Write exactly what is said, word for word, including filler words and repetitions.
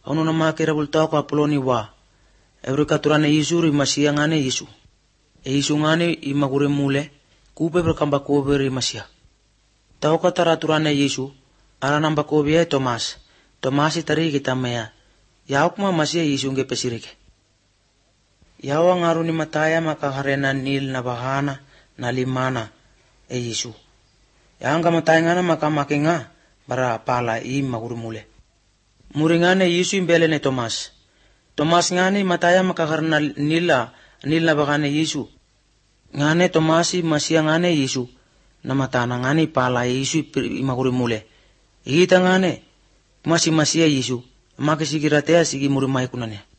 Ono na makera bulta ko apoloni wa. Every katurane Yesu ri masia ngane Yesu. E Yesu ngane imagure mule kupe berkamba kobe ri masia. Tau katara turane Yesu ara namba kobe e Tomas. Tomas itari kita mea. Yauk ma masia Yesu nge pesirike. Yawa ngaru ni mataya maka harena nil na bahana na limana e Yesu. Yanga mataya ngana maka makenga bara pala i magure mule. Muringane Yesu imbele ne Tomas. Tomas ngane mataya maka harena nila nil na bahana Yesu. Ngane Tomasi masia ngane Yesu. Na matana ngane pala Yesu imagure mule. Ita ngane masih masia Yesu. Maka sikiratea sigi murimai kunane.